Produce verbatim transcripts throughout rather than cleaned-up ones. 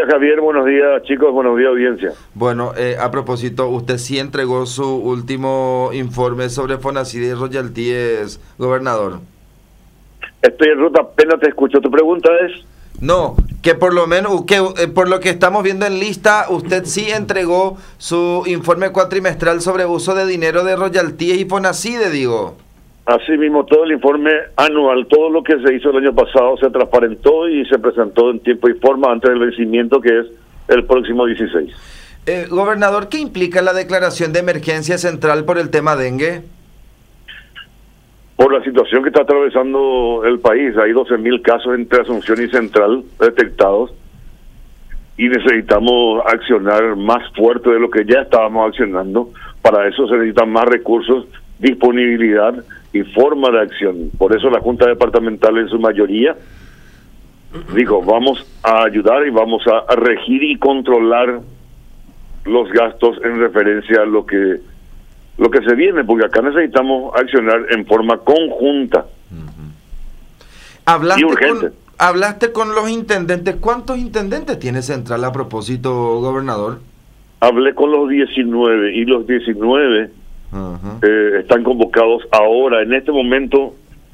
días, Javier. Buenos días, chicos. Buenos días, audiencia. Bueno, eh, a propósito, usted sí entregó su último informe sobre Fonacid y royalties, gobernador. Estoy en ruta, apenas te escucho. ¿Tu pregunta es? No, que por lo menos, que eh, por lo que estamos viendo en lista, usted sí entregó su informe cuatrimestral sobre uso de dinero de royalties y Fonacid, digo. Así mismo, todo el informe anual, todo lo que se hizo el año pasado se transparentó y se presentó en tiempo y forma antes del vencimiento, que es el próximo dieciséis. Eh, gobernador, ¿qué implica la declaración de emergencia central por el tema dengue? Por la situación que está atravesando el país, hay doce mil casos entre Asunción y Central detectados y necesitamos accionar más fuerte de lo que ya estábamos accionando. Para eso se necesitan más recursos, disponibilidad y forma de acción. Por eso la Junta Departamental en su mayoría dijo, vamos a ayudar y vamos a, a regir y controlar los gastos en referencia a lo que lo que se viene, porque acá necesitamos accionar en forma conjunta. Uh-huh. Hablaste y urgente. Con, hablaste con los intendentes. ¿Cuántos intendentes tiene Central a propósito, gobernador? Hablé con los diecinueve y los diecinueve uh-huh. eh, están convocados ahora, en este momento,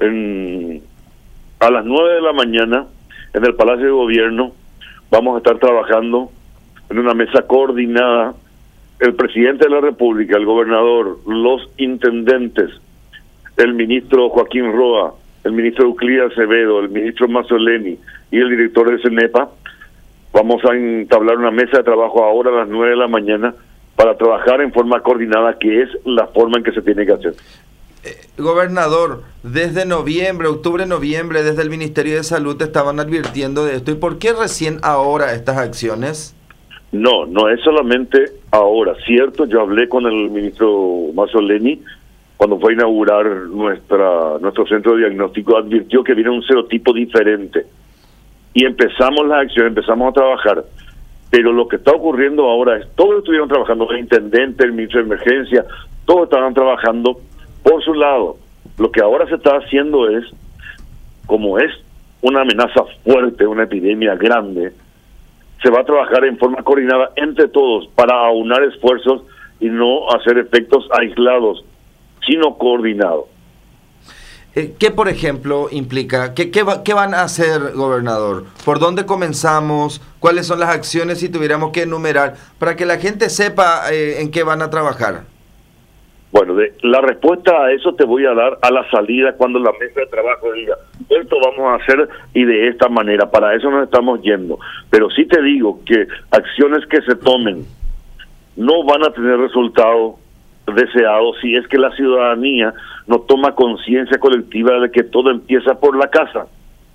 en, a las nueve de la mañana, en el Palacio de Gobierno. Vamos a estar trabajando en una mesa coordinada. El presidente de la República, el gobernador, los intendentes, el ministro Joaquín Roa, el ministro Euclides Acevedo, el ministro Mazzoleni y el director de CENEPA, vamos a entablar una mesa de trabajo ahora a las nueve de la mañana para trabajar en forma coordinada, que es la forma en que se tiene que hacer. Eh, gobernador, desde noviembre, octubre, noviembre, desde el Ministerio de Salud te estaban advirtiendo de esto. ¿Y por qué recién ahora estas acciones? No, no es solamente ahora, cierto, yo hablé con el ministro Mazzoleni cuando fue a inaugurar nuestra nuestro centro de diagnóstico, advirtió que viene un serotipo diferente y empezamos las acciones, empezamos a trabajar, pero lo que está ocurriendo ahora es, todos estuvieron trabajando, el intendente, el ministro de emergencia, todos estaban trabajando por su lado. Lo que ahora se está haciendo es, como es una amenaza fuerte, una epidemia grande, se va a trabajar en forma coordinada entre todos para aunar esfuerzos y no hacer efectos aislados, sino coordinados. Eh, ¿Qué, por ejemplo, implica? ¿Qué, qué, va, ¿Qué van a hacer, gobernador? ¿Por dónde comenzamos? ¿Cuáles son las acciones, si tuviéramos que enumerar, para que la gente sepa eh, en qué van a trabajar? Bueno, de, la respuesta a eso te voy a dar a la salida, cuando la mesa de trabajo diga, esto vamos a hacer y de esta manera, para eso nos estamos yendo. Pero sí te digo que acciones que se tomen no van a tener resultados deseados si es que la ciudadanía no toma conciencia colectiva de que todo empieza por la casa.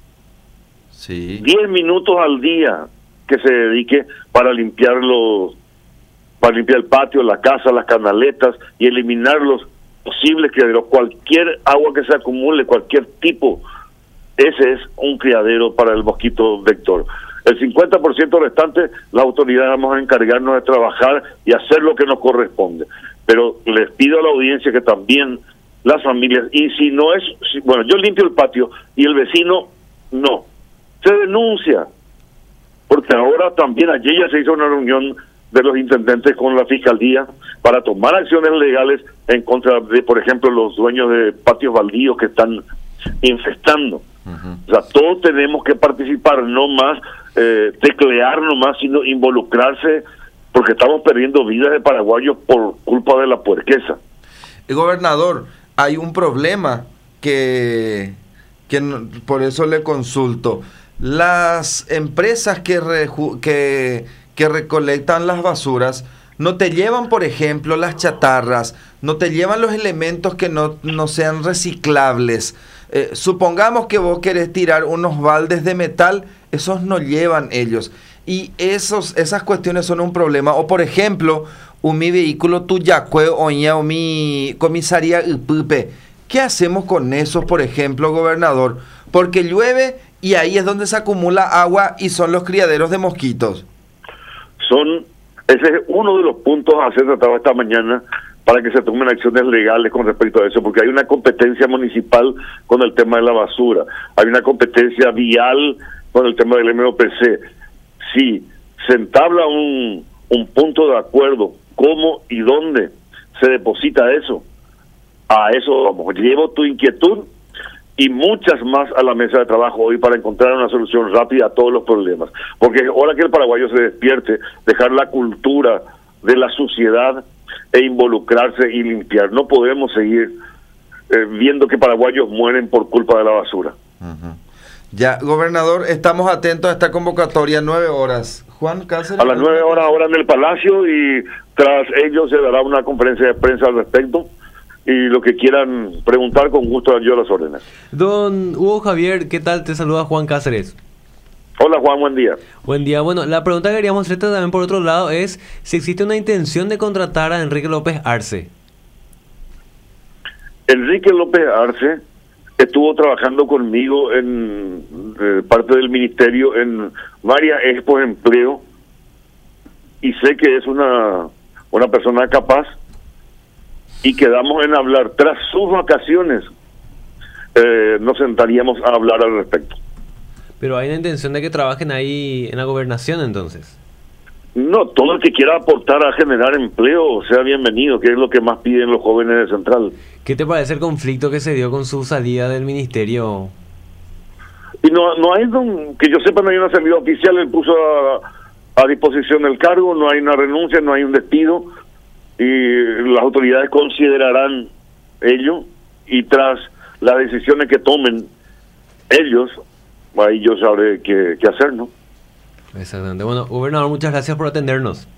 Sí. Diez minutos al día que se dedique para limpiar los para limpiar el patio, la casa, las canaletas y eliminar los posibles criaderos. Cualquier agua que se acumule, cualquier tipo, ese es un criadero para el mosquito vector. El cincuenta por ciento restante, las autoridades vamos a encargarnos de trabajar y hacer lo que nos corresponde. Pero les pido a la audiencia que también las familias, y si no es, si, bueno, yo limpio el patio y el vecino no, se denuncia. Porque ahora también, ayer ya se hizo una reunión de los intendentes con la fiscalía para tomar acciones legales en contra de, por ejemplo, los dueños de patios baldíos que están infestando. Uh-huh. O sea, todos tenemos que participar, no más eh, teclear, no más, sino involucrarse, porque estamos perdiendo vidas de paraguayos por culpa de la puerqueza. El gobernador, hay un problema que, que por eso le consulto. Las empresas que, reju, que que recolectan las basuras, no te llevan, por ejemplo, las chatarras, no te llevan los elementos que no, no sean reciclables. Eh, supongamos que vos querés tirar unos baldes de metal, esos no llevan ellos. Y esos, esas cuestiones son un problema. O, por ejemplo, un mi vehículo tuyacue oña o mi comisaría upupe. ¿Qué hacemos con esos, por ejemplo, gobernador? Porque llueve y ahí es donde se acumula agua y son los criaderos de mosquitos. Son, ese es uno de los puntos a ser tratado esta mañana para que se tomen acciones legales con respecto a eso, porque hay una competencia municipal con el tema de la basura, hay una competencia vial con el tema del M O P C. Si se entabla un, un punto de acuerdo, cómo y dónde se deposita eso, a eso vamos. Llevo tu inquietud y muchas más a la mesa de trabajo hoy para encontrar una solución rápida a todos los problemas. Porque es hora que el paraguayo se despierte, dejar la cultura de la suciedad e involucrarse y limpiar. No podemos seguir eh, viendo que paraguayos mueren por culpa de la basura. Uh-huh. Ya, gobernador, estamos atentos a esta convocatoria, nueve horas. Juan Cáceres. A las nueve horas ahora en el Palacio, y tras ello se dará una conferencia de prensa al respecto. Y lo que quieran preguntar, con gusto yo las órdenes. Don Hugo Javier, ¿qué tal? Te saluda Juan Cáceres. Hola Juan, buen día. Buen día. Bueno, la pregunta que queríamos hacerte también por otro lado es si existe una intención de contratar a Enrique López Arce. Enrique López Arce estuvo trabajando conmigo en eh, parte del ministerio en varias expos de empleo, y sé que es una, una persona capaz, y quedamos en hablar. Tras sus vacaciones eh, nos sentaríamos a hablar al respecto. Pero hay una intención de que trabajen ahí en la gobernación, entonces. No, todo el que quiera aportar a generar empleo sea bienvenido, que es lo que más piden los jóvenes de Central. ¿Qué te parece el conflicto que se dio con su salida del ministerio? Y no no hay, que yo sepa, no hay una salida oficial. Él puso a, a disposición el cargo, no hay una renuncia, no hay un despido, y las autoridades considerarán ello, y tras las decisiones que tomen ellos, ahí yo sabré qué, qué hacer, ¿no? Exactamente. Bueno, gobernador, muchas gracias por atendernos.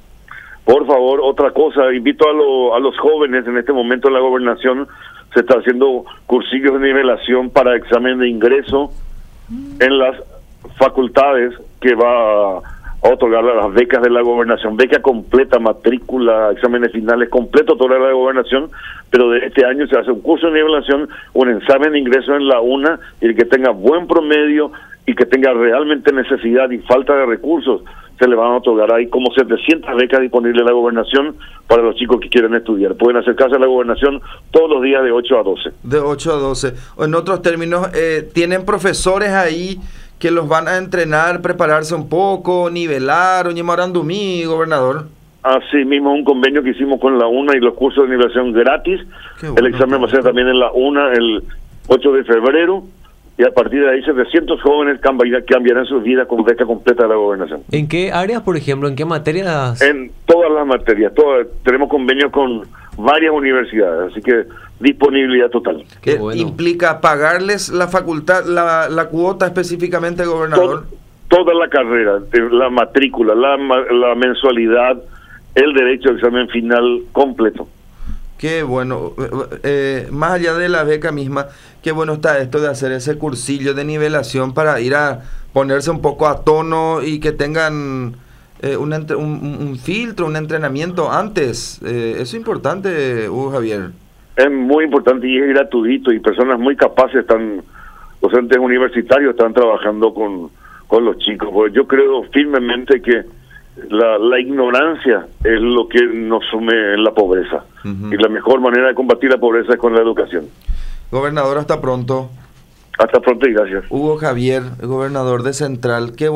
Por favor, otra cosa, invito a, lo, a los jóvenes. En este momento en la gobernación se está haciendo cursillos de nivelación para examen de ingreso en las facultades que va a otorgar las becas de la gobernación, beca completa, matrícula, exámenes finales completo, toda la gobernación. Pero de este año se hace un curso de nivelación, un examen de ingreso en la UNA, y el que tenga buen promedio y que tenga realmente necesidad y falta de recursos, se le van a otorgar. Hay como setecientas becas disponibles en la gobernación para los chicos que quieren estudiar. Pueden acercarse a la gobernación todos los días de ocho a doce. De ocho a doce. En otros términos, eh, ¿tienen profesores ahí que los van a entrenar, prepararse un poco, nivelar, oye, Morandumí, gobernador? Así mismo, un convenio que hicimos con la UNA y los cursos de nivelación gratis. Qué bueno. El examen va a ser también en la UNA el ocho de febrero. Y a partir de ahí setecientos jóvenes cambiarán sus vidas con beca completa de la gobernación. ¿En qué áreas, por ejemplo? ¿En qué materias? En todas las materias. Todas, tenemos convenios con varias universidades, así que disponibilidad total. ¿Qué bueno. Implica pagarles la facultad, la, la cuota específicamente, gobernador? Todo, toda la carrera, la matrícula, la, la mensualidad, el derecho al examen final completo. Qué bueno, eh, más allá de la beca misma, qué bueno está esto de hacer ese cursillo de nivelación para ir a ponerse un poco a tono y que tengan eh, un, un, un filtro, un entrenamiento antes. Eh, eso es importante, Hugo Javier. Es muy importante y es gratuito, y personas muy capaces, están, docentes universitarios están trabajando con, con los chicos. Porque yo creo firmemente que La, la ignorancia es lo que nos sume en la pobreza. Uh-huh. Y la mejor manera de combatir la pobreza es con la educación. Gobernador, hasta pronto. Hasta pronto y gracias. Hugo Javier, gobernador de Central. Qué